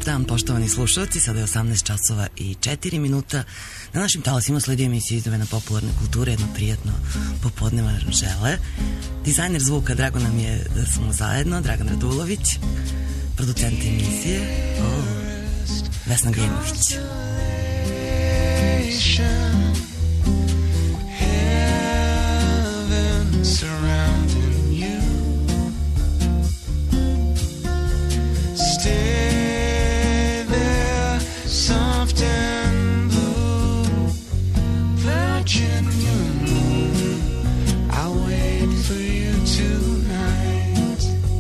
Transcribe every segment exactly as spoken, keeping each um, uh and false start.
dan, poštovani slušalci, sada je osamnaest časova i četiri minuta. Na našim talasima sledi emisija izdvojena popularne kulture, jedno prijatno popodneva žele. Dizajner zvuka, drago nam je da smo zajedno, Dragan Radulović, producent emisije, oh, Vesna Grimović. Surrounding you, stay there, soft and blue, Virgin moon, I'll wait for you tonight,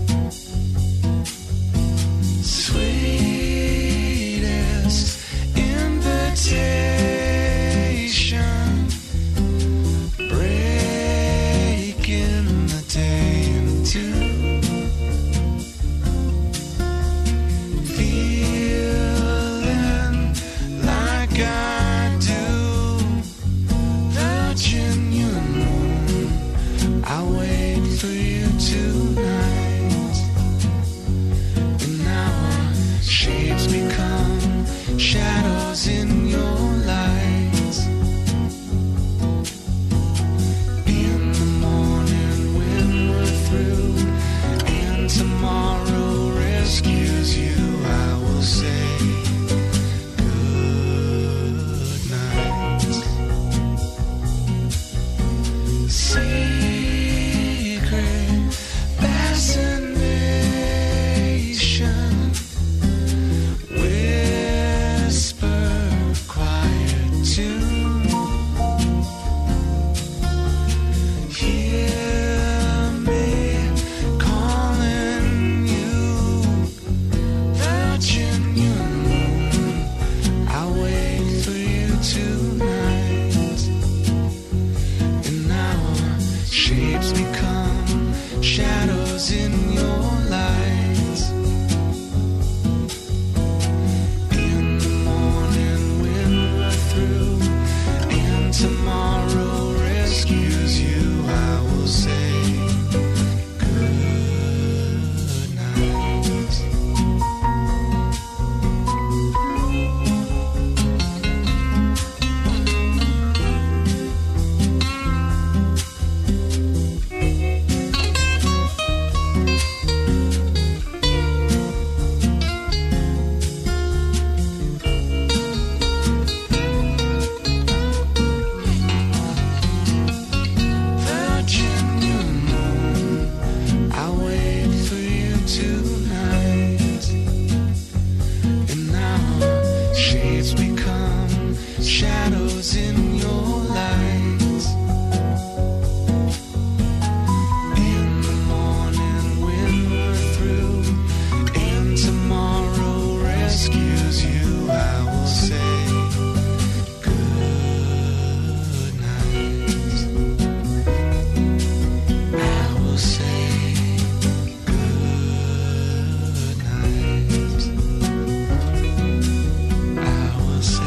sweetest invitation. Shadows in your light. In the morning when we're through and tomorrow rescues you, I will say good night. Secret fascination. Shadows in your light. In the morning when we're through and tomorrow rescues you, I will say good night. Shadows in your light. In the morning when we're through and tomorrow rescues you, I will say good night. I will say good night. I will say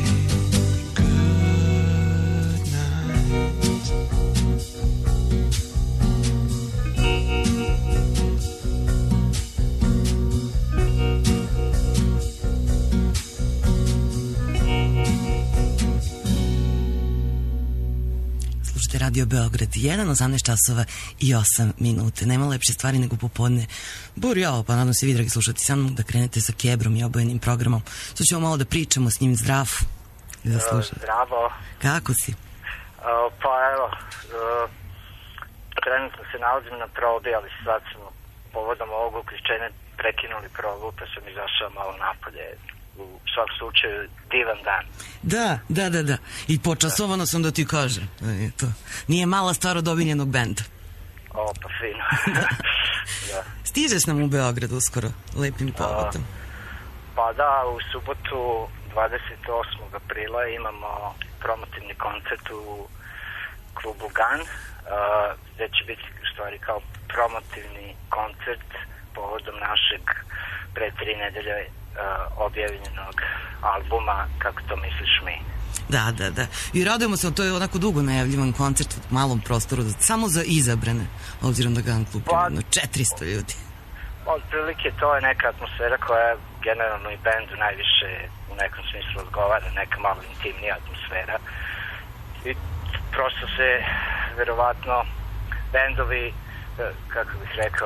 Radio Beograd jedan, osamnaest časova i osam minuta. Nema lepše stvari nego popodne. Burjao, pa nadam se vi, dragi slušati, sa mnom da krenete sa Kebrom i obojenim programom. Sad ćemo malo da pričamo s njim. Zdrav. Da sluša. Zdravo. Kako si? Uh, pa evo, uh, trenutno se nalazim na probi, ali sad smo povodom ovog uključenja prekinuli probu, pa sam izašao malo napolje. U svakom slučaju divan dan. Da, da, da, da. I počasovano sam da ti kažem. To. Nije mala stvar od obiljenog benda. O, pa fino. Da. Stižeš nam u Beograd uskoro, lepim povodom. Pa da, u subotu dvadeset osmog aprila imamo promotivni koncert u klubu Gan, uh, gde će biti u stvari kao promotivni koncert povodom našeg pre tri nedelje uh, objavljenog albuma Kako to misliš mi. Da, da, da. I radujemo se, to je onako dugo najavljivan koncert u malom prostoru, samo za izabrane, obzirom da Gun Club ima četiristo ljudi. Otprilike to je neka atmosfera koja generalno i bendu najviše u nekom smislu odgovara, neka malo intimnija atmosfera. I prosto se verovatno bendovi, kako bih rekao,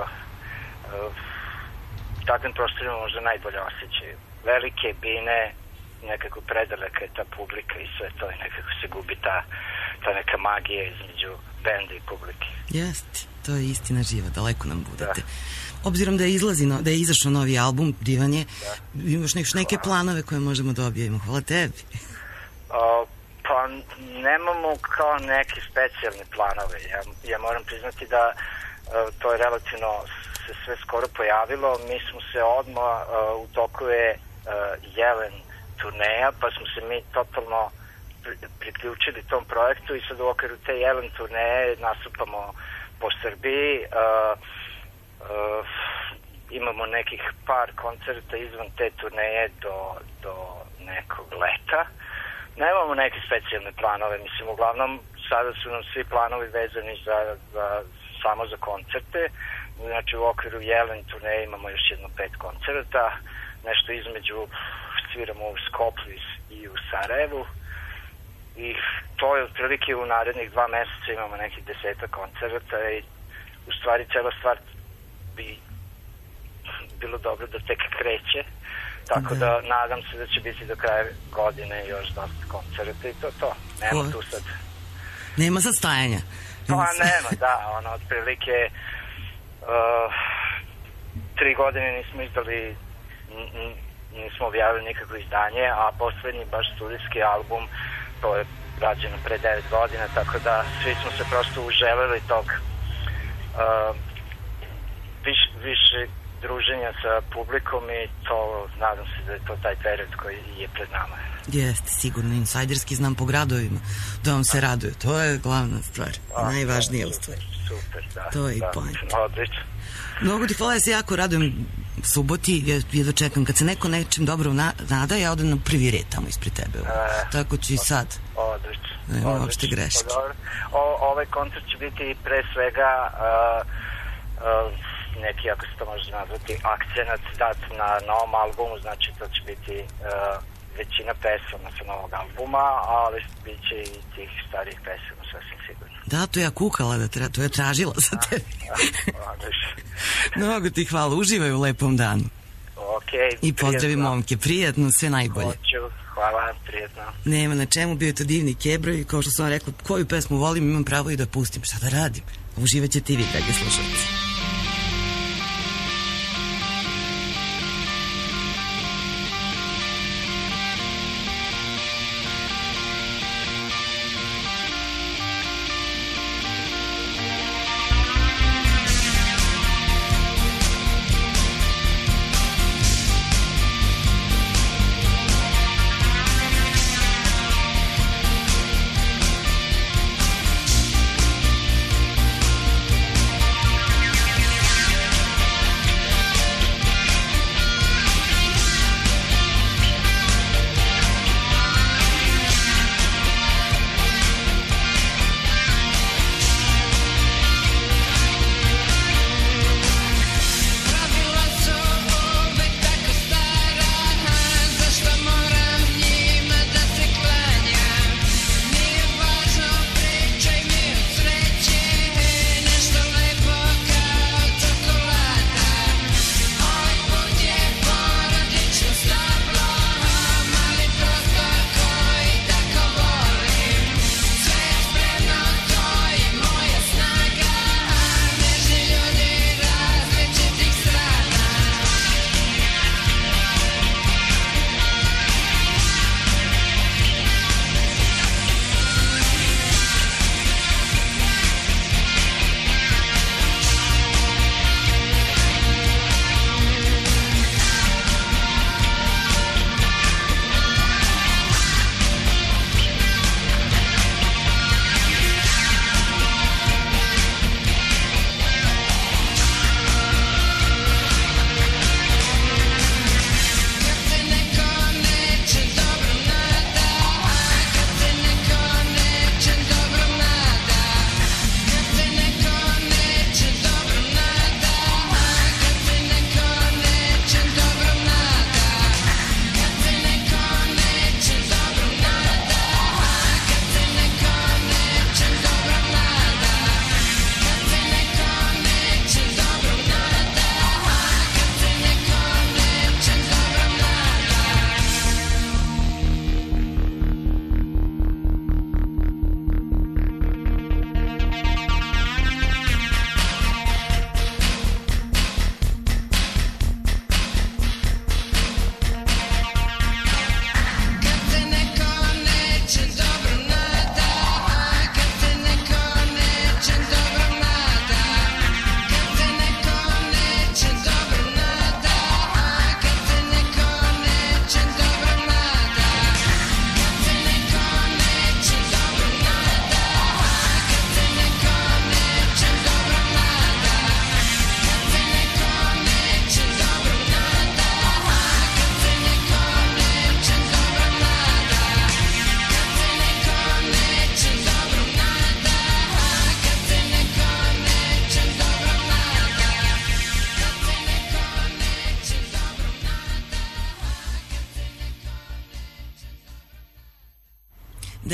u takvim prostorima možda najbolje osjećaju. Velike bine, nekako predaleka je ta publika i sve to i nekako se gubi ta, ta neka magija između benda i publike. Jeste, to je istina živa, daleko nam budete. Da. Obzirom da je, izlazi, no, da je izašao novi album, divan je, da. Imaš još neke planove koje možemo da objavimo. Hvala tebi. O, pa nemamo kao neke specijalne planove. Ja, ja moram priznati da o, to je relativno se sve skoro pojavilo. Mi smo se odmah, o, u toku je o, Jelen turneja, pa smo se mi totalno pri, priključili tom projektu i sad u okviru te Jelen turneje nastupamo po Srbiji. O, Uh, imamo nekih par koncerta izvan te turneje do, do nekog leta. Nemamo neke specijalne planove, mislim, uglavnom sada su nam svi planovi vezani za, za, samo za koncerte. Znači u okviru Jelen turneje imamo još jedno pet koncerta, nešto između sviramo u Skoplju i u Sarajevu i to je otprilike u narednih dva meseca imamo nekih deseta koncerta i u stvari cela stvar bi bilo dobro da tek kreće, tako da, da nadam se da će biti do kraja godine još dosta koncerta i to to. Nema o, tu sad. Nema sad stajanja. Pa nema, da, ono, otprilike uh, tri godine nismo izdali, n, nismo objavili nikakvo izdanje, a poslednji baš studijski album, to je rađeno pre devet godina, tako da svi smo se prosto uželeli tog uh, Viš, više druženja sa publikom i to, nadam se da je to taj period koji je pred nama. Jeste, sigurno, insajderski znam po gradovima da vam se raduje, to je glavna stvar, a, najvažnija u stvari. Super, da. To je da, i point. Odlično. Mnogo ti hvala, ja se jako radujem suboti, ja, ja dočekam, kad se neko nečem dobro nada, ja odem na prvi red tamo ispred tebe. E, tako ću i sad. Odlično. Nema uopšte greške. O, ovaj koncert će biti pre svega uh, uh, neki, ako se to može nazvati, akcenat dat na novom albumu, znači to će biti uh, većina pesama sa novog albuma, ali bit će i tih starih pesama, sasvim sigurno. Da, to ja kukala, da tra, to je tražila za tebi. Mnogo ti hvala, uživaj u lepom danu. Okay, i pozdravi momke, prijatno, sve najbolje. Hoću, hvala, prijatno. Nema na čemu, bio je to divni Kebro i kao što sam vam rekla, koju pesmu volim, imam pravo i da pustim, šta da radim. Uživaćete i vi, dragi slušalci.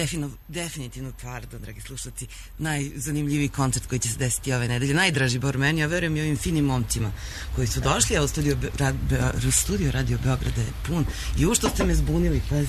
defino, definitivno, pardon, dragi slušalci, najzanimljiviji koncert koji će se desiti ove nedelje, najdraži bar meni, ja verujem i ovim finim momcima koji su došli, evo studio, ra, be, studio Radio Beograda je pun i u što ste me zbunili, pazi.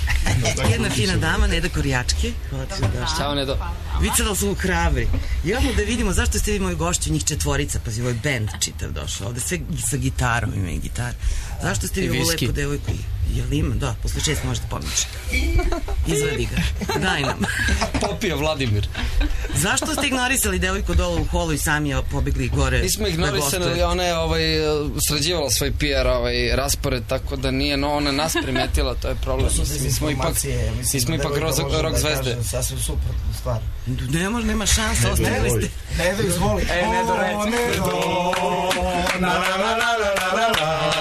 Jedna fina dama, Neda Korjačke. Ćao, Nedo. Vidite da su hrabri. Imamo da vidimo zašto ste vi moji gošći, njih četvorica, pazi, ovo je band čitav došao, ovde sve sa gitarom ima i gitar. Zašto ste vi ovu lepu devojku? Jel ima? Da, posle šest možete pomići. Izvadi ga. Daj nam. Popio Vladimir. Zašto ste ignorisali devojku dole u holu i sami pobegli gore? Nismo ignorisali, ona je ovaj, sređivala svoj P R ovaj, raspored, tako da nije, no ona nas primetila, to je problem. Mi smo ipak, mi smo ipak rock zvezde. Sasvim super stvar. Nema, nema šansa, ostavili ste. Nedo, izvoli. Ej, Nedo, reci. Nedo, na, na, na, na, na,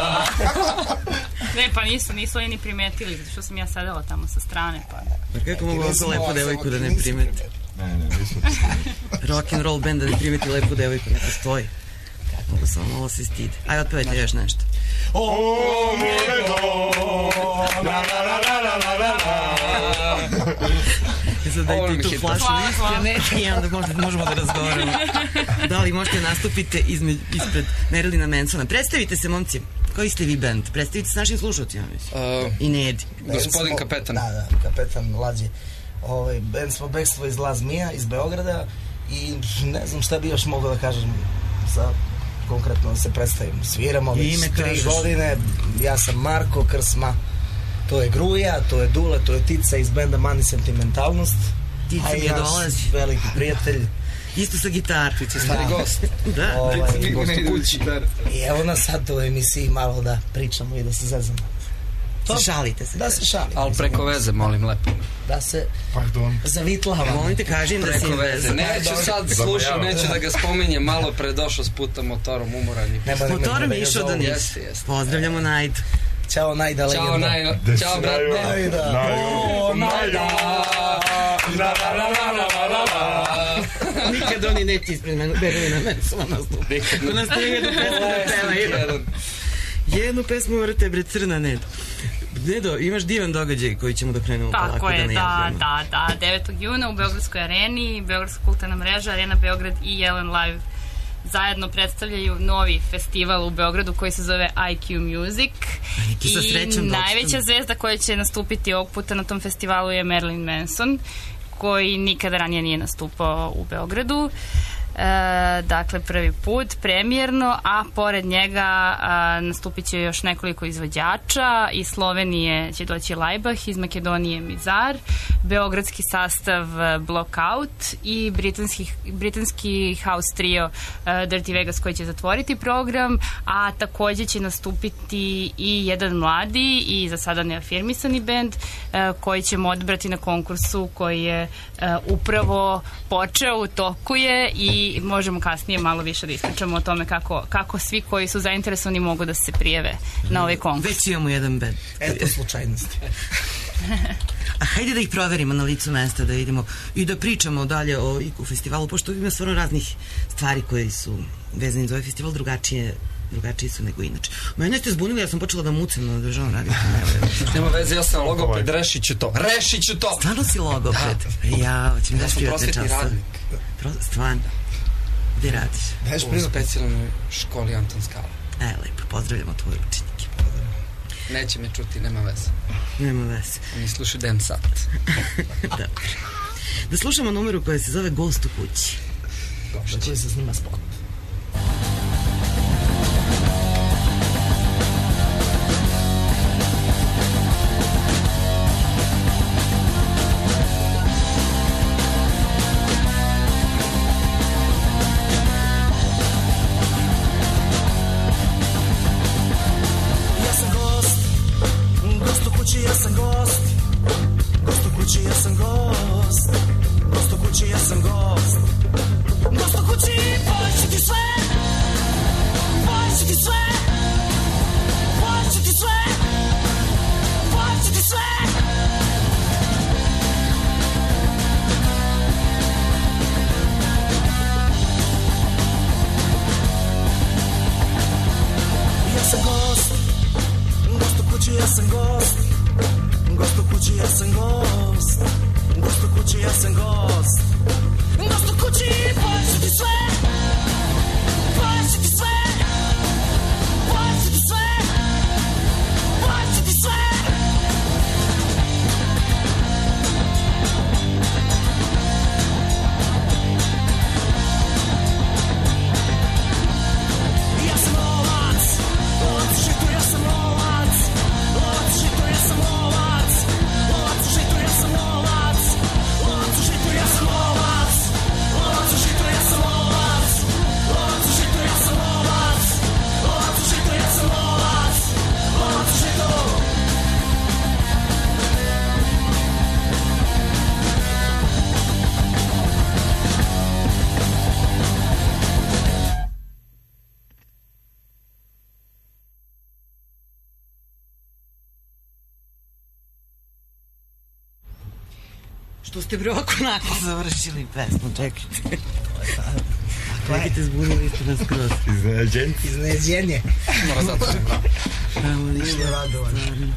na. Ne, pa nisu, nisu oni ni primetili, zato što sam ja sedela tamo sa strane, pa... Pa kako mogu ovako lepu devojku da ne primeti? Ne, ne, nisam ti Rock and roll band da ne primeti lepu devojku, ne postoji. Mogu samo malo se stide. Ajde, otpevajte još nešto. O, Nedo, na, na, na, na, na, na, na. Sad dajte tu flašu viske i onda možda, možemo da razgovaramo. Da li možete nastupite izme, ispred Marilina Mansona. Predstavite se, momci. Koji ste vi band? Predstavite se našim slušalcima, mislim. Uh, I Nedi. Gospodin kapetan. Da, da, kapetan Lađe. Ovaj, band smo Bekstvo iz La Zmija, iz Beograda i ne znam šta bi još mogao da kažem sa konkretno se predstavim. Sviramo već tri kažeš. godine. Ja sam Marko Krsma. To je Gruja, to je Dule, to je Tica iz benda Mani Sentimentalnost. Tica mi je dolazi. Veliki prijatelj. Isto sa gitar. Tica stari da. Gost. Da. Ovaj, gost u kući. I evo nas sad u emisiji malo da pričamo i da se zezamo. To, se šalite se. Da se šalite. Ali preko veze, molim lepo. Da se Pardon. zavitlava. Molim te, kažem da si veze. Neću sad slušam, neću da ga spominjem. Malo pre došao s puta motorom, umoran. Motorom je išao da nisi. Pozdravljamo Najdu. Ćao Najda, legenda. Ćao Najda. Ćao brat. Najda. O, Najda. Nikad oni neće ispred Marilina Mansona nastupi. Ko nas to jednu pesmu da pevaju. Jednu pesmu vrte, bre, crna Nedo. Nedo, imaš divan događaj koji ćemo da krenemo polako da najavljamo. Tako je, da, da, da. devetog juna u Beogradskoj areni, Beogradska kulturna mreža, Arena Beograd i Jelen Live zajedno predstavljaju novi festival u Beogradu koji se zove I Q Music. I najveća zvezda koja će nastupiti ovog puta na tom festivalu je Marilyn Manson, koji nikada ranije nije nastupao u Beogradu. E, dakle, prvi put, premijerno, a pored njega a, nastupit će još nekoliko izvođača. Iz Slovenije će doći Laibach, iz Makedonije Mizar, beogradski sastav Blockout i britanski, britanski house trio uh, Dirty Vegas koji će zatvoriti program, a takođe će nastupiti i jedan mladi i za sada neafirmisani band uh, koji ćemo odabrati na konkursu koji je uh, upravo počeo, u toku je i možemo kasnije malo više da ispričamo o tome kako, kako svi koji su zainteresovani mogu da se prijave na ovaj konkurs. Već imamo jedan band. Eto slučajnosti. A hajde da ih proverimo na licu mesta, da vidimo i da pričamo dalje o I Q festivalu, pošto ima stvarno raznih stvari koje su vezani za ovaj festival, drugačije drugačiji su nego inače. Mene ste zbunili, ja sam počela da mucam na državnom radiju. Nema veze, ja sam logoped, rešit ću to. Rešit ću to! Stvarno si logoped? Ja, hoćem da špijate časa. Pro, stvarno. Gde radiš? U specijalnoj školi Anton Skala. E, lepo, pozdravljamo tvoje učenike. Neće me čuti, nema veze. Nema veze. Oni slušaju Dan Sat. Dobro. Da slušamo numeru koja se zove Gost u kući. Gošće. Da koji se snima spot. Ja sam gost, gost u kući, ja sam gost, gost u kući, ja sam gost, gost u kući, poći ti kući, ja sam gost. Gost u kući, pojesi ti sve. Pojesi ti sve. Pojesi ti sve. Pojesi ti sve. Ja sam lovac, lovac u žitu, ja sam lovac. Lovac u žitu, ja sam lovac. Lovac u žitu, ja sam lovac. Lovac u žitu, ja sam lovac. Lovac u žitu, ja sam lovac. Lovac u žitu, ja sam lovac. Lovac u žitu, ja sam lovac. Lovac u žitu. Što ste bre ovako nakon završili pesmu, čekajte. Čekajte, zbunili ste nas skroz. Iznenađenje. Iznenađenje. Mora zato se pravi. Evo, ništa radovan.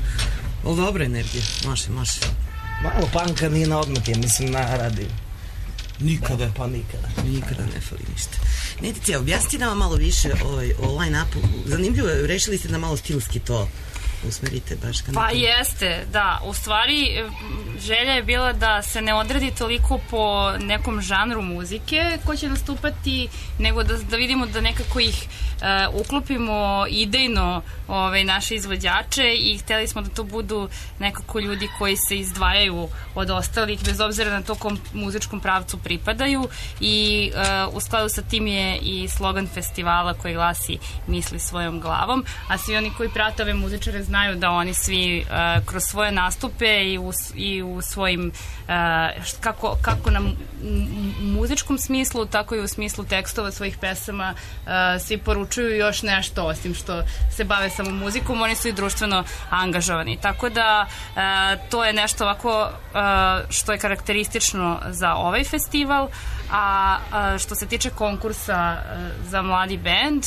O, dobra energija, može, može. Malo panka nije na odmah, mislim, na radiju. Nikada. Pa nikada. Nikada ne fali ništa. Netice, objasnite nam malo više ovaj, o line-upu. Zanimljivo je, rešili ste da malo stilski to usmerite baš ka Pa nekom. jeste, da. U stvari, želja je bila da se ne odredi toliko po nekom žanru muzike ko će nastupati, nego da, da vidimo da nekako ih uh, uklopimo idejno ovaj, naše izvođače i hteli smo da to budu nekako ljudi koji se izdvajaju od ostalih, bez obzira na to kom muzičkom pravcu pripadaju i uh, u skladu sa tim je i slogan festivala koji glasi Misli svojom glavom, a svi oni koji prate ove muzičare znaju da oni svi uh, kroz svoje nastupe i u, i u svojim uh, kako, kako na muzičkom smislu, tako i u smislu tekstova svojih pesama uh, svi poručuju još nešto osim što se bave samo muzikom, oni su i društveno angažovani, tako da uh, to je nešto ovako uh, što je karakteristično za ovaj festival, a uh, što se tiče konkursa uh, za mladi bend,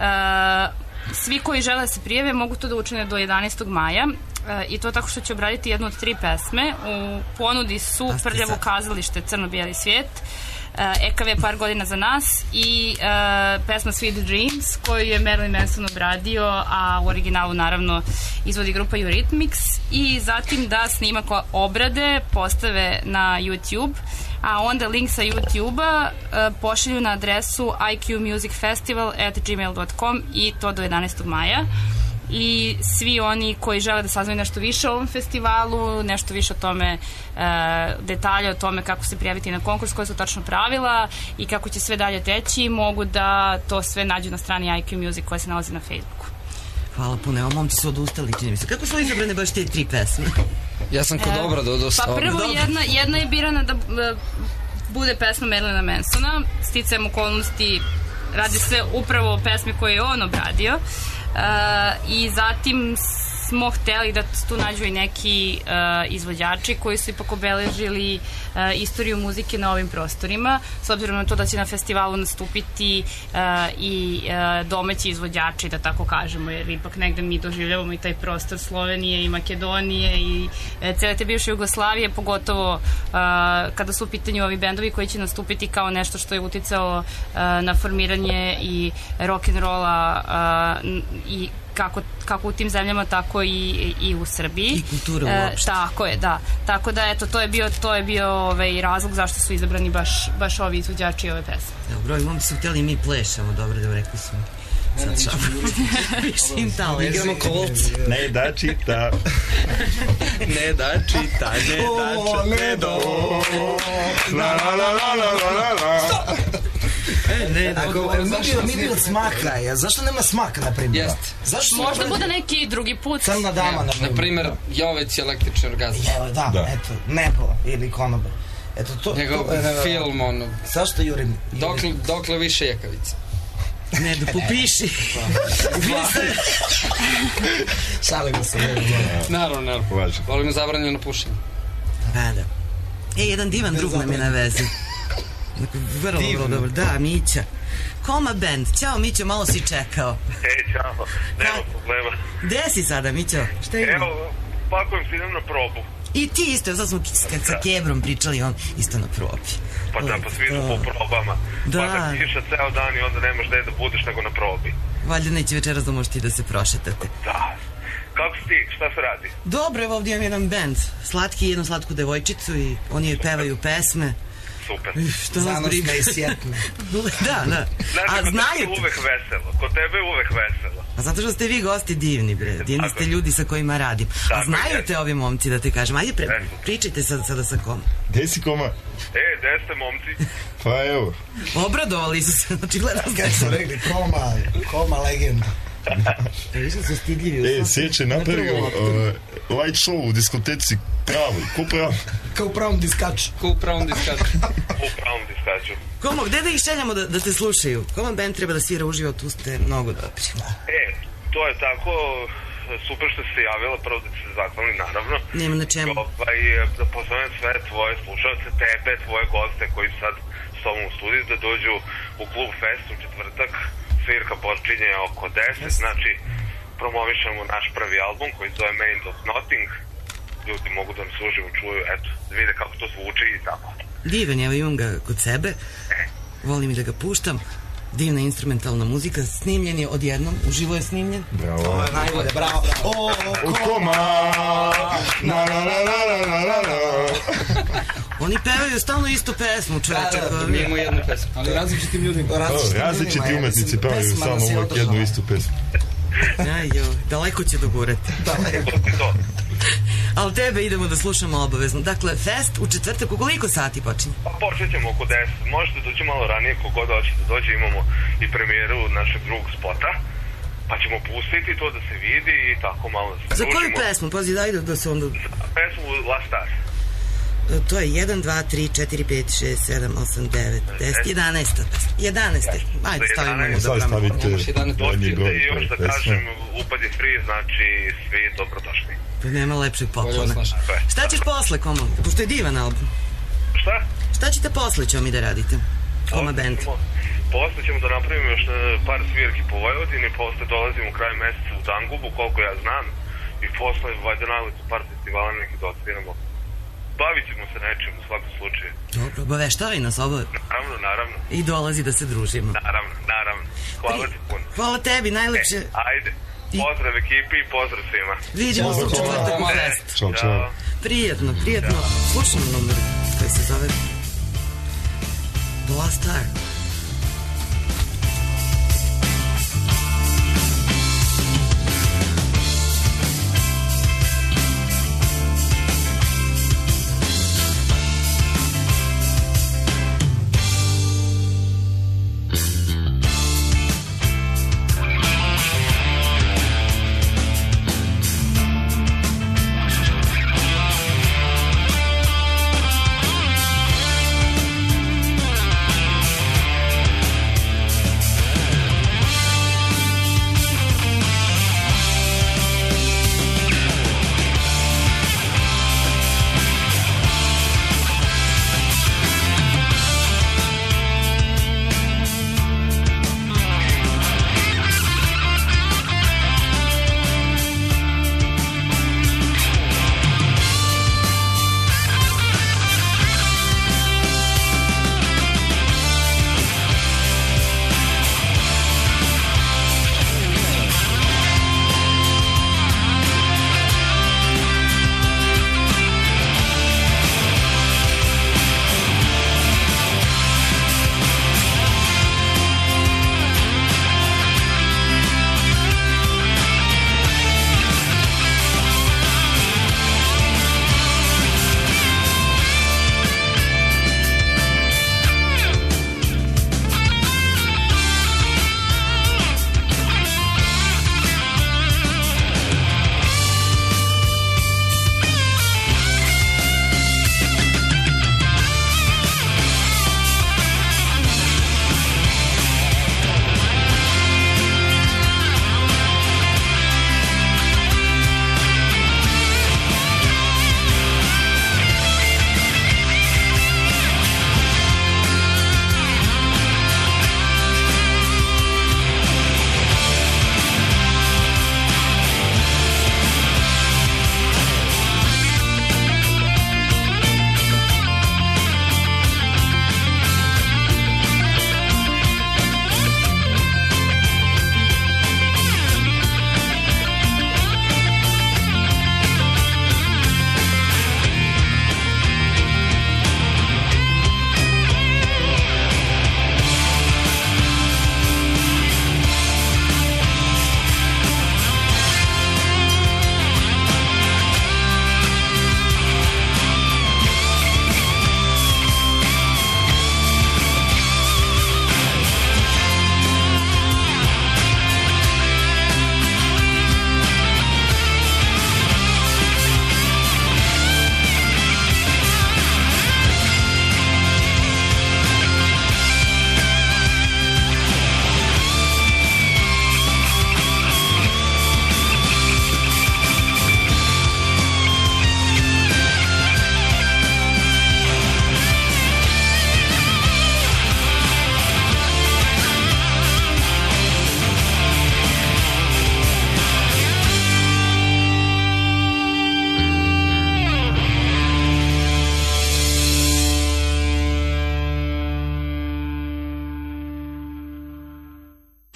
uh, svi koji žele da se prijave mogu to da učine do jedanaestog maja e, i to tako što će obraditi jednu od tri pesme. U ponudi su Prljavo kazalište, Crno-bijeli svijet, e, E K V Par godina za nas i e, pesma Sweet Dreams koju je Marilyn Manson obradio, a u originalu naravno izvodi grupa Eurythmics, i zatim da snimak obrade postave na YouTube, a onda link sa YouTube-a uh, pošalju na adresu i q music festival at gmail dot com i to do jedanaestog maja. I svi oni koji žele da saznaju nešto više o ovom festivalu, nešto više o tome, uh, detalje o tome kako se prijaviti na konkurs, koje su tačno pravila i kako će sve dalje teći, mogu da to sve nađu na strani i q Music koja se nalazi na Facebooku. Hvala puno, evo momci su odustali, čini mi se. Kako su izabrane baš te tri pesme? Ja sam kod dobra da odustao. Pa prvo jedna, jedna je birana da uh, bude pesma Marilyna Mansona, sticajem okolnosti radi se upravo o pesmi koju je on obradio, uh, i zatim smo hteli da tu nađu i neki uh, izvođači koji su ipak obeležili uh, istoriju muzike na ovim prostorima, s obzirom na to da će na festivalu nastupiti uh, i uh, domaći izvođači, da tako kažemo, jer ipak negde mi doživljavamo i taj prostor Slovenije i Makedonije i uh, cele te bivše Jugoslavije, pogotovo uh, kada su u pitanju ovi bendovi koji će nastupiti kao nešto što je uticalo uh, na formiranje i rock'n'rolla uh, i kako, kako u tim zemljama, tako i, i u Srbiji. I kultura uopšte. E, tako je, da. Tako da, eto, to je bio, to je bio ovaj, razlog zašto su izabrani baš, baš ovi izvođači ove pesme. Dobro, imam su htjeli mi plešamo, dobro da rekli smo. Sad šalim. Višim talo, igramo kolci. Ne da čita. Ne da čita, ne da čita. Ne do. La la la la la la la. E, ne, ako mi bi od smaka, ja, zašto nema smaka, na primjer? Jeste. Zašto možda ne bude neki drugi put. Crna dama, na primjer. Na primjer, Jovec i električni orgazam. Evo, da, da, eto, nebo ili konobar. Eto, to, njegov to, e, film, ono... Zašto jurim? Dokle, dokle više jekavica. Ne, da popiši. Šalimo se. Naravno, naravno. Volimo zabranjeno pušenje. Da, da. E, jedan divan drug nam je na vezi. Vrlo, vrlo dobro. Da, Mića. Koma Band. Ćao, Mićo, malo si čekao. Ej, čao. Nema problema. Gde si sada, Mićo? Šta ima? Evo, pakujem se, idem na probu. I ti isto, sad smo kad sa Kebrom pričali, on isto na probi. Pa da, pa svi idu po probama. Da. Pa kad kiša ceo dan i onda nemaš gde da budeš nego na probi. Valjda neće večeras da možete i da se prošetate. Da. Kako si ti? Šta se radi? Dobro, evo ovdje imam jedan band. Slatki, jednu slatku devojčicu i oni joj pevaju pesme. Super. Što nas briga? Zanosne i sjetne. Da, da. Znači, A kod znaju tebe je uvek veselo. Kod tebe je uvek veselo. A zato što ste vi gosti divni, bre. Divni Tako ste je. ljudi sa kojima radim. A Tako znaju je. te ovi momci, da ti kažem. Ajde, pre, E. pričajte sad, sada sa kom. Gde si koma? E, gde ste, momci? Pa evo. Obradovali su se, znači gledam. Kad su rekli koma, koma legenda. Više su stidljivi. E, Sjeća je napravio uh, light show u diskoteci pravoj. Ko pravi? Kao u pravom diskaču. Ko u pravom diskaču. U pravom diskaču. Komo, gde da ih šeljamo da, da te slušaju? Koman band treba da svira uživo, tu ste mnogo dobri. E, to je tako, super što si se javila, prvo da ti se zahvalim, naravno. Nema na čemu. Ovaj, da pozovem sve tvoje slušalce, tebe, tvoje goste koji sad s tobom u studiju, da dođu u Klub Fest u četvrtak. Svirka počinje oko deset, znači promovišemo naš prvi album koji zove Main of Nothing. Ljudi mogu da nam se uživo čuju, eto, da vide kako to zvuči i tako. Divan, evo imam ga kod sebe. Volim i da ga puštam. Divna instrumentalna muzika, snimljen je odjednom, uživo je snimljen. Bravo. Najbolje, bravo. O, U koma! Na, na, na, na, na, na, na. Oni pevaju stalno istu pesmu, čoveče. Da, da, koja- Mi imamo jednu pesmu. ali različitim ljudima. O, različiti umetnici pravaju samo uvijek jednu istu pesmu. Aj, jo, daleko će dogurati. To ti to. Ali tebe idemo da slušamo obavezno. Dakle, fest u četvrtak, u koliko sati počinje? Pa počet ćemo oko deset, možete doći malo ranije, kogod hoće da dođe, imamo i premijeru našeg drugog spota, pa ćemo pustiti to da se vidi i tako malo da se Za koju družimo. pesmu? Pazi, daj da, da se onda... Pesmu La Star. E, To je jedan, dva, tri, četiri, pet, šest, sedam, osam, devet, deset, jedanaest. jedanaest. Ajde, stavimo mu da Sad bramo. stavite Imaš jedanaest. donji Dođite broj i još da pesme. kažem, upad je free, znači svi dobrodošli. Pa nema lepšeg Bolje poklona. vas naša. Šta ćeš posle, Koma? Pošto je divan album. Šta? Šta ćete posle, ćemo mi da radite? Koma band. Posle ćemo da napravimo još e, par svirki po Vojvodini, posle dolazimo u kraj meseca u Dangubu, koliko ja znam, i posle valjda naletu par festivala neki da odsviramo. Bavit ćemo se nečim u svakom slučaju. Dobro, obaveštavaj nas ovo Naravno, naravno, i dolazi da se družimo. naravno, naravno. Hvala ti puno. Hvala tebi, najlepše. E, ajde, pozdrav ekipi i pozdrav svima. Vidimo se u Pozdrav, četvrtak u Koma. fest. Ćao, čao. Prijetno, prijetno. Slušamo numer koji se zove The Last Star. Thank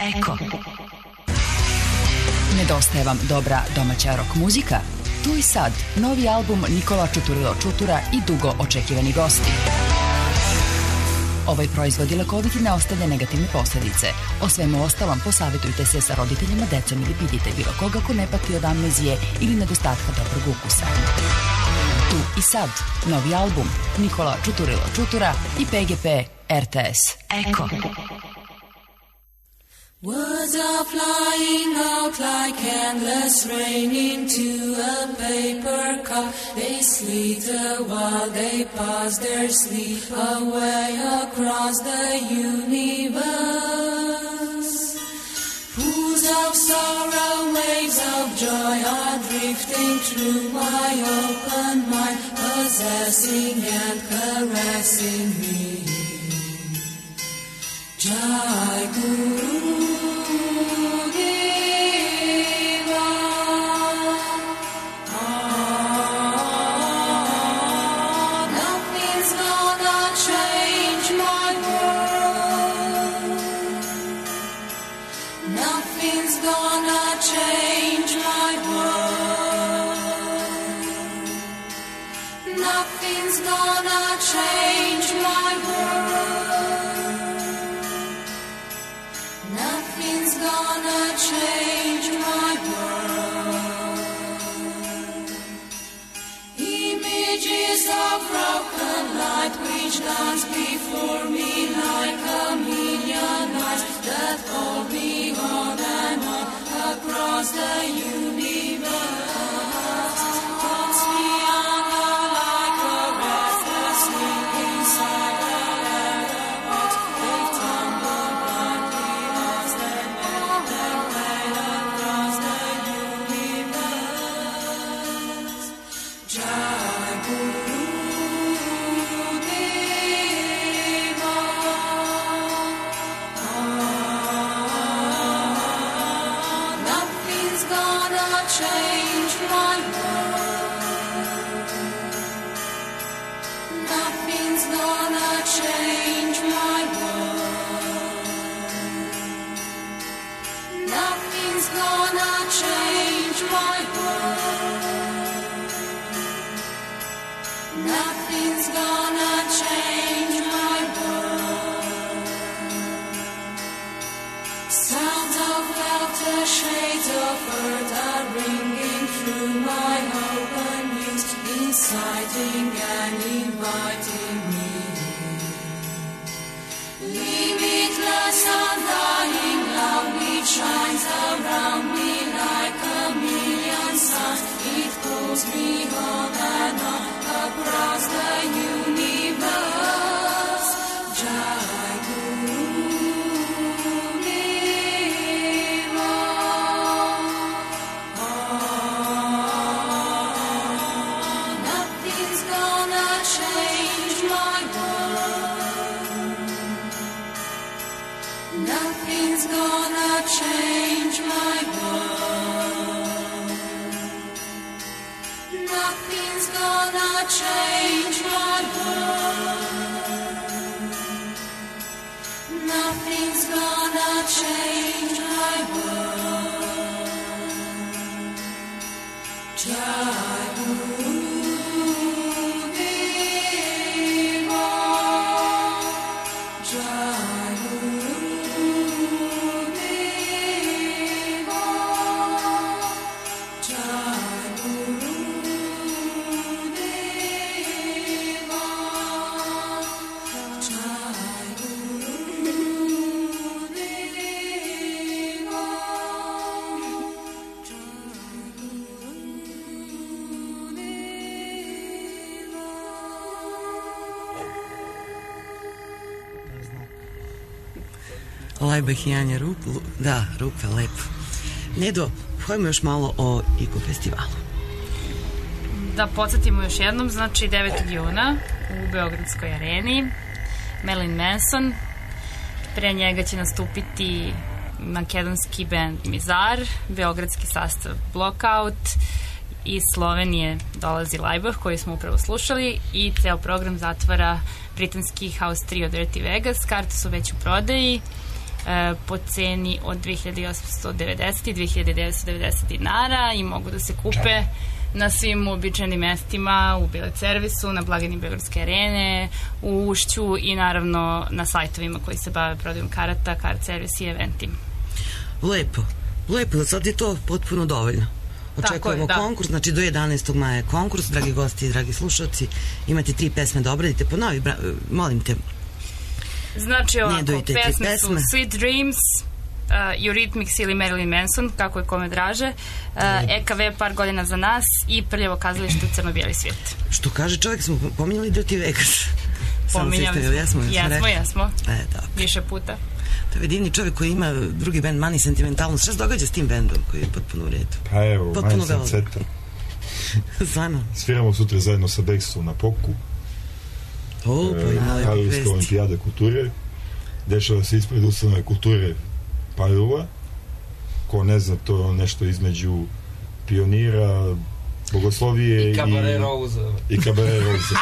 Eko. Nedostaje vam dobra domaća rock muzika? Tu i sad, novi album Nikola Čuturilo Čutura i dugo očekivani gosti. Ovaj proizvod je lekovit i ne ostavlja negativne posledice. O svemu ostalom posavjetujte se sa roditeljima, decom ili pitajte bilo koga ko ne pati od amnezije ili nedostatka dobrog ukusa. Tu i sad, novi album Nikola Čuturilo Čutura i P G P R T S. Eko. Words are flying out like endless rain into a paper cup. They slither while they pass their sleep away across the universe. Pools of sorrow, waves of joy are drifting through my open mind, possessing and caressing me. Jai Guru Deva, ah, nothing's gonna change my world. Nothing's gonna change my world. Nothing's gonna change my world. Nothing's gonna change my world. Images of broken light which dance before me like a million eyes that hold me on and on across the universe. Toss me under like a restless sleep inside the letterbox. They tumble blindly lost and bent their way across the universe. Jai Guru Deva, ah, nothing's gonna change my world. Nothing's gonna change my world. Nothing's gonna change my world. Nothing's gonna change my world. Sounds of laughter, shades of earth are ringing through my open ears, inciting and inviting me. Limitless, undying love which shines around me like a million suns. It pulls me on and on across the universe. Jai Guru Deva, ah, nothing's gonna change my world. Nothing's gonna change my world. Nothing's gonna change my world. Nothing's gonna change my world. Jai Guru Deva, Jai Guru Deva, Jai Guru Deva, Jai Guru Deva, Lajbahijanje Rup, da, Rupe, lepo. Nedo, hajmo još malo o I K O festivalu. Da podsjetimo još jednom, znači devetog juna u Beogradskoj areni Marilyn Manson, pre njega će nastupiti makedonski band Mizar, beogradski sastav Blockout, iz Slovenije dolazi Laibach koji smo upravo slušali i ceo program zatvara britanski house trio Dirty Vegas. Karte su već u prodaji e, po ceni od dve hiljade osamsto devedeset i dve hiljade devetsto devedeset dinara i mogu da se kupe na svim uobičajenim mestima, u Belet servisu, na blagajni Beogradske arene, u Ušću i naravno na sajtovima koji se bave prodajom karata, kart servis i eventima. Lepo, lepo, da sad je to potpuno dovoljno. Očekujemo Tako je, da. konkurs, znači do jedanaestog maja je konkurs, dragi gosti i dragi slušalci, imate tri pesme da obradite, ponovi, bra, molim te. Znači ovako, dojte tri pesme su pesme. Sweet Dreams, uh, Eurythmics ili Marilyn Manson, kako je kome draže, uh, E K V Par godina za nas i Prljavo kazalište Crno-bijeli svijet. Što kaže čovjek, smo pominjali Dirty Vegas. Pominjali smo, jesmo, jesmo, jesmo. E, dobro. Više puta. To je divni čovjek koji ima drugi bend, Mani Sentimentalnost. Šta se događa s tim bendom koji je potpuno u redu? Pa evo, Potpuno Mani veoma. Sentimental. Zvano. Sviramo sutra zajedno sa Backstrom na Poku. O, pa ima lepo Karlovska vesti. olimpijada kulture. Dešava se ispred ustanove kulture Parova. Ko ne zna, to je nešto između pionira, bogoslovije I Kabare i, Rose. i Kabare Rose.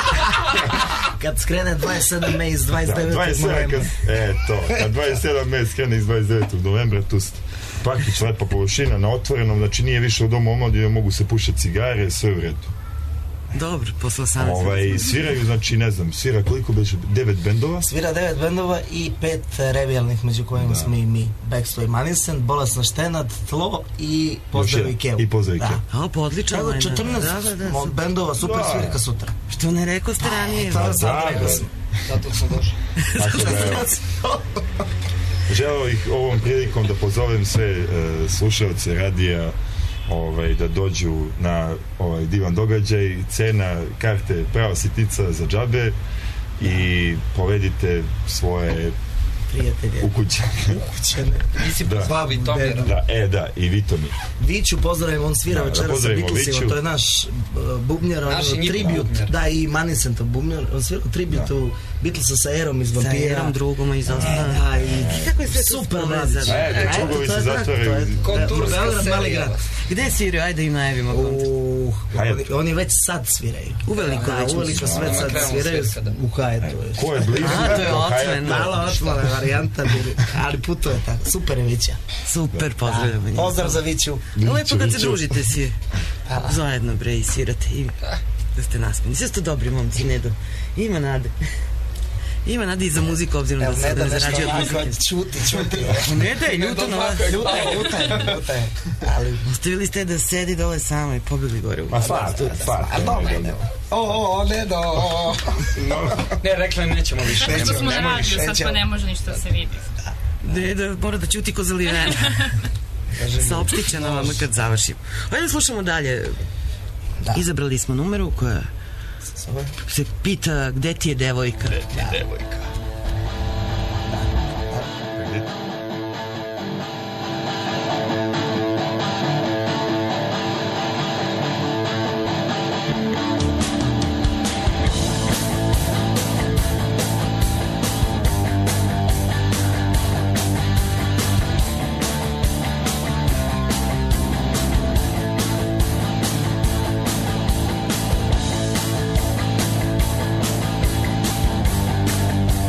Kad skrene dvadeset sedam mej iz dvadeset devetog Da, dvadeset sedam, novembra. kad, e, to, kad dvadeset sedam mej skrene iz dvadeset devetog novembra, tu ste praktično lepa površina na otvorenom, znači nije više u domu omladine, mogu se pušati cigare, sve u redu. Dobro, posle osamnaest. Ovaj, sviraju, znači, ne znam, svira koliko beže, devet bendova? Svira devet bendova i pet revijalnih, među kojima Da. smo i mi. Backstore Manisen, Bolesna štenad, Tlo i Pozdrav i Kevu. I Pozdrav i Kevu. A, pa odlično. Evo, Vojna. četrnaest Da, da, da, mo- super. bendova, super Da. svirka sutra. Što ne rekao ste ranije? To sad da, rekao da. sam. Zato sam došao. Tako da, evo, želeo ih ovom prilikom da pozovem sve e, slušalce radija ovaj, da dođu na ovaj divan događaj, cena karte prava sitnica za džabe i povedite svoje Prijatelje. ukućane. Ukućene. Nisi Da. pozvao Vitomira. Da, e, da, i Vitomi. Viću pozdravim, on svira Da, da večeras sa pozdravimo Beatlesima, Viću. to je naš uh, bubnjar, on Naš je i njihov tribut, bubnjar. da, i Manisentov bubnjar, on svira tribut u Beatlesa sa Erom iz Sa Vampira. Erom drugom iz ostala. Da, i Kako je sve to super povezano? mladić. E, kad Eto, čugovi to se je znak, zatvaraju. to je- Ko da, turska Beograd, mali serija. grad. Gde je svirio? Ajde im najavimo kontakt. U, Hajetu. oni, oni već sad sviraju. Uveliko Da, već uveliko mislim. sve Odmah sad krenula sviraju svirka, da. u Hajetu. Ko je blizu? A, to je otveno. Malo otvora varijanta, ali putuje tako. Super je Vića. Super, pozdravljamo. njih. Pozdrav za Viću. Lepo kad se Viću. družite svi. Zajedno, bre, i svirate. I da ste naspani. Sve ste dobri momci, Nedo. Ima nade. Ima nade i za muziku, obzirom da se ne zarađuje od muzike. Čuti, čuti. Ne da je ljuto na vas. Ljuta je, ljuta je, ljuta je. Ali, Ostavili ste da sedi dole samo i pobjeli gore u Ma fart, fart. ali dobro je. O, o, ne do. Ne, rekla im nećemo više. Što Nećemo, smo na nećemo više. radiju, sad pa ne može ništa da se vidi. Ne, da mora da ćuti ko zalivena. Saopštit će nam vama kad završimo. Ajde slušamo dalje. Da. Izabrali smo numeru koja se pita gde ti je devojka. Devojka. Thank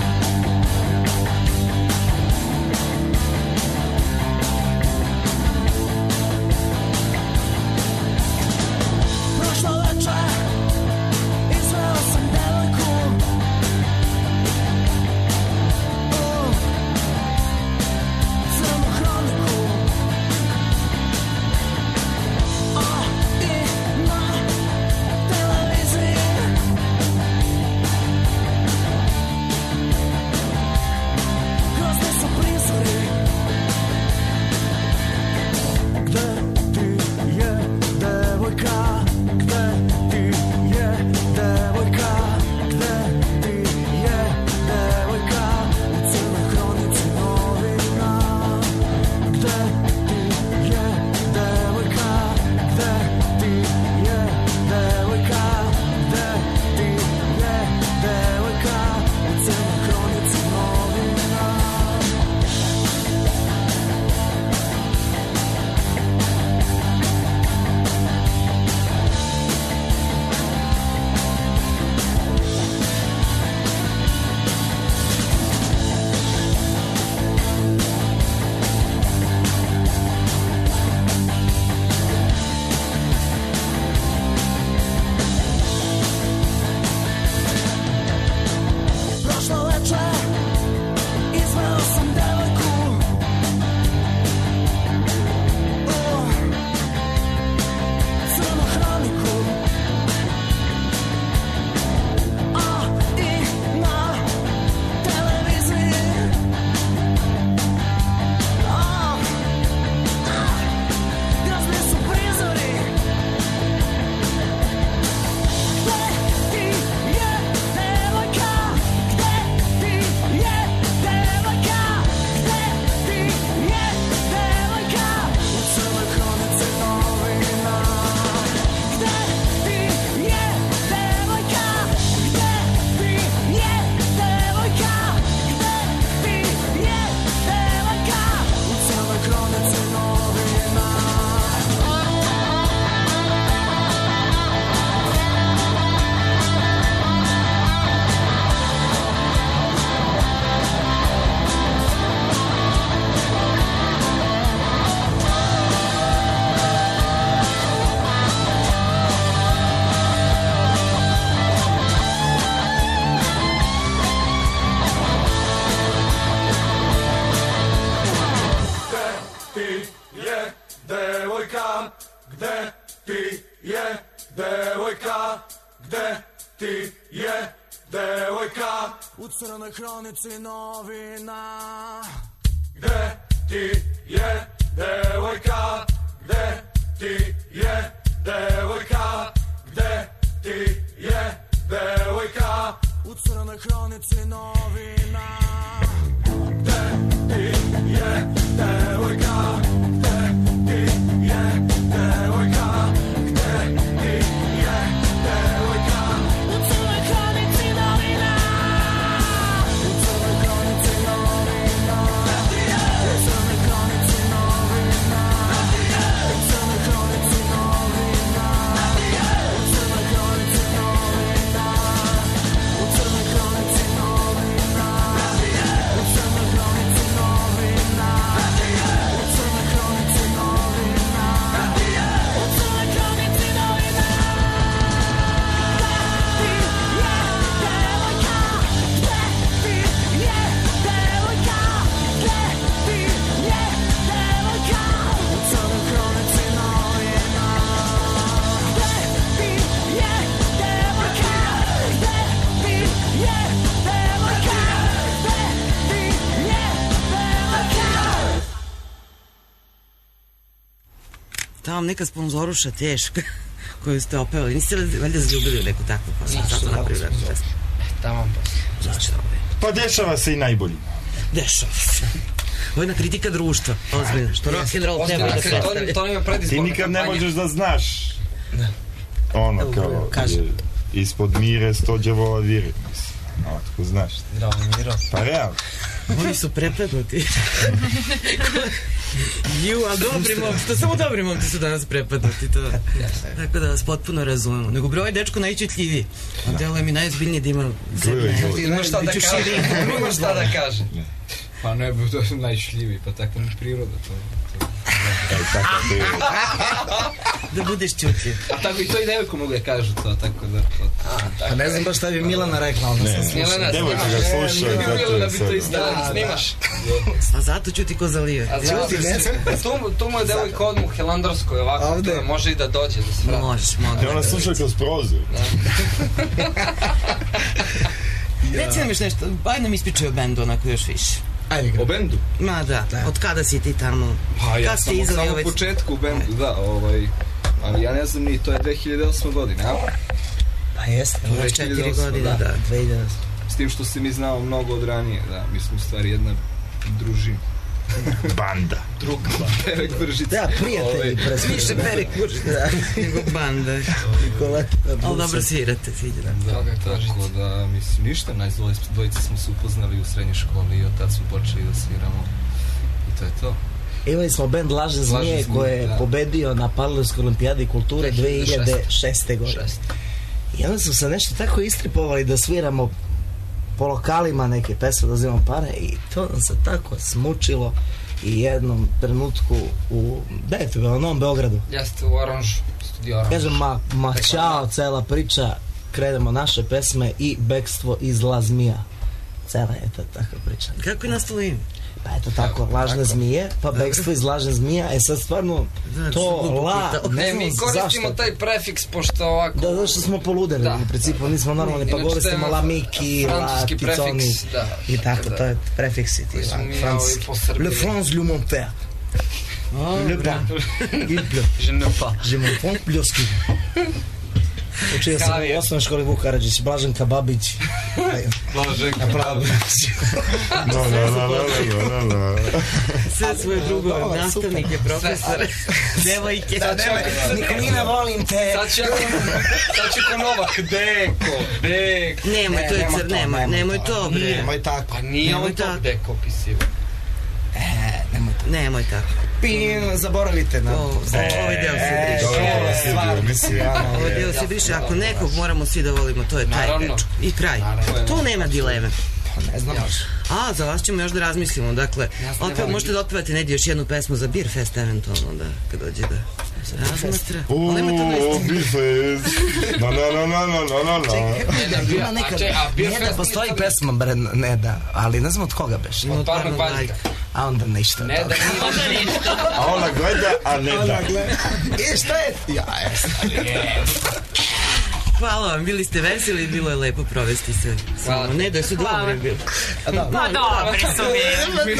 u crnoj hronici novina. Gde ti je devojka, gde ti je devojka, gde ti je devojka, u crnoj hronici novina. Gde ti je devojka, gde ti je devojka, gde ti je devojka, u crnoj hronici novina. U crnoj hronici novina. U crnoj hronici novina. U crnoj hronici novina. U crnoj hronici novina. U crnoj hronici novina. U crnoj hronici novina. U crnoj hronici novina. U crnoj hronici novina. Ta vam neka sponzoruša teška koju ste opevali. Niste li valjda zaljubili u neku takvu pa sam zato napravila neku pesmu? Tamo pa. Zašto ovdje? Pa dešava se i najbolji. Dešava se. Ovo je jedna kritika društva, ozbiljno, što rock'n'roll treba da predstavlja. To nema predizborna Ti nikad ne kampanja. možeš da znaš. Ono kao, Kaži. je, ispod mire sto đavola vire. Mislim, no, tako znaš. Zdravo, Miro. Pa realno. Oni su prepadnuti. Ju, a dobri momci, to samo dobri momci su danas prepadnuti, to. Tako da vas potpuno razumemo. Nego bre, ovaj dečko najčutljiviji. On deluje mi najozbiljnije da ima... Ima šta da kaže. Ima šta da kaže. Pa ne bi to najšljiviji, pa tako mi priroda to. Ej, tako ti je. Da budeš čutljiv. A tako i to i devojku mogu da kažu to, tako da... Pa ne znam baš šta bi Milana rekla, onda sam slušao. Milana, Devojka ga sluša, ne bi zato bilo da je bi to sad. izdala, snimaš. A zato ćuti ko zalije. A Čuti, ne znam. tu, tu mu je devojka odmah u Helandorskoj ovako, Ovde. to može i da dođe da se vrati. Možeš, I možeš. ona sluša kroz prozor. Reci nam još nešto, aj nam ispričaj o bendu onako još više. Ajde, O bendu? Ma da, od kada si ti tamo? Pa ja Kad ste sam u izdali samom ovaj- početku u bendu, da, ovaj... Ali ja ne znam ni, to je dve hiljade osme godine, a? Pa jeste, Imaš četiri dve hiljade osme, godine, da. dve hiljade osme. S tim što se mi znao mnogo od ranije, da, mi smo u stvari jedna družina. Banda. Druga. Perek Vržica. Da, prijatelji, Ovaj, presmišljeni. Više Perek Vržica nego banda. Ali dobro svirate, sviđa nam. Da, tako da, mislim, ništa, nas dvojice, dvojice smo se upoznali u srednjoj školi i od tad smo počeli da sviramo. I to je to. Imali smo band Lažne zmije Lažne zmije, koji je da. pobedio na Paralelskoj olimpijadi kulture dve hiljade šeste. godine. Šest. I onda smo se nešto tako istripovali da sviramo po lokalima neke pesme, da uzimamo pare i to nam se tako smučilo i jednom trenutku u, da je to bilo, u Novom Beogradu. Jeste u Oranžu, studio Oranž. Kažem, ma, ma čao, cela priča, krenemo naše pesme i bekstvo iz La Zmija. Cela je to takva priča. Kako je nastalo ime? Pa eto tako, Lažne tako. zmije, pa bekstvo iz Lažne zmija, e sad stvarno Znači, to lupo la, pitao. ne Ne, znam mi koristimo zašto. taj prefiks pošto ovako... Da, zašto smo poludeli, Da. u principu nismo normalni, pa Inače, koristimo to je la Miki, la francuski Ticoni prefiks, da. i tako, Da. to je prefiksi ti, Koji smo la, mi, francuski. ovaj, posrbili. Le France, le mon père. Le grand. Il pleut. Je ne pas. Je me fond pljoski. Učio sam u osnovnoj školi Vuk Karadžić, Blaženka Babić. Blaženka Babić. No, no, no, no, no, no, no. Sve svoje drugove, Dobro, nastavnike, profesore, devojke. Da, nemoj, Nikolina, volim te. Sad ću ja sad ću ko Novak, Deko, Deko. Nemoj, to je nema cr, to, nemoj, nema nemoj to. to, bre. Nemoj tako. Pa nije Nemoj on to tako. Deko pisio. Nemoj tako. Nemoj tako. Pin, zaboravite na... O, ovaj deo se briše. Dobro, E, stvar, mislim, ono, Ovaj deo se briše, ako nekog moramo svi da volimo, to je taj Naravno. dečko. I kraj. Naravno. Tu nema dileme. ne znam baš. A, za vas ćemo još da razmislimo, dakle, Jasne, opet volim. možete da otpevate negdje još jednu pesmu za Beer Fest, eventualno, da, kad dođe da razmatra. Ali nemojte da Uuu, isti... Beerfest. No, no, no, no, no, no, no, no. Ima neka, ne da postoji pesma, bre, ne da, ali ne znam od koga beš. Od Parnog Valjka. A onda ništa. Ne da nije ništa. A ona gleda, a ne da. I šta je? Ja, jes. Hvala vam, bili ste veseli, bilo je lepo provesti se. Hvala. Ne da su dobri bili. Pa dobri su bili.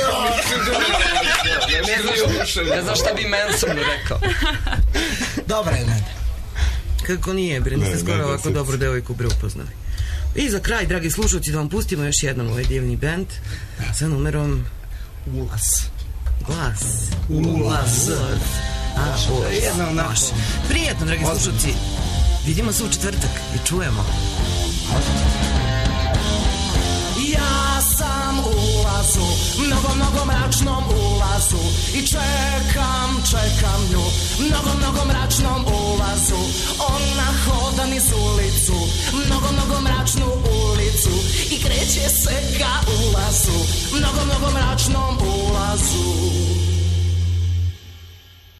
Ne znam šta bi Manson rekao. Dobre, ne. Kako nije, bre, niste Ne, skoro ne, ovako ne, dobru devojku bre upoznali. I za kraj, dragi slušalci, da vam pustimo još jednom ovaj divni band sa numerom Ulaz. Glas. Ulaz. A, To je jedna onako... baš. Prijetno, dragi slušalci. Vidimo se u četvrtak i čujemo. Ja sam u ulazu, mnogo, mnogo mračnom ulazu i čekam, čekam nju, mnogo, mnogo mračnom ulazu. Ona hoda niz ulicu, mnogo, mnogo mračnu ulicu i kreće se ka ulazu, mnogo, mnogo mračnom ulazu.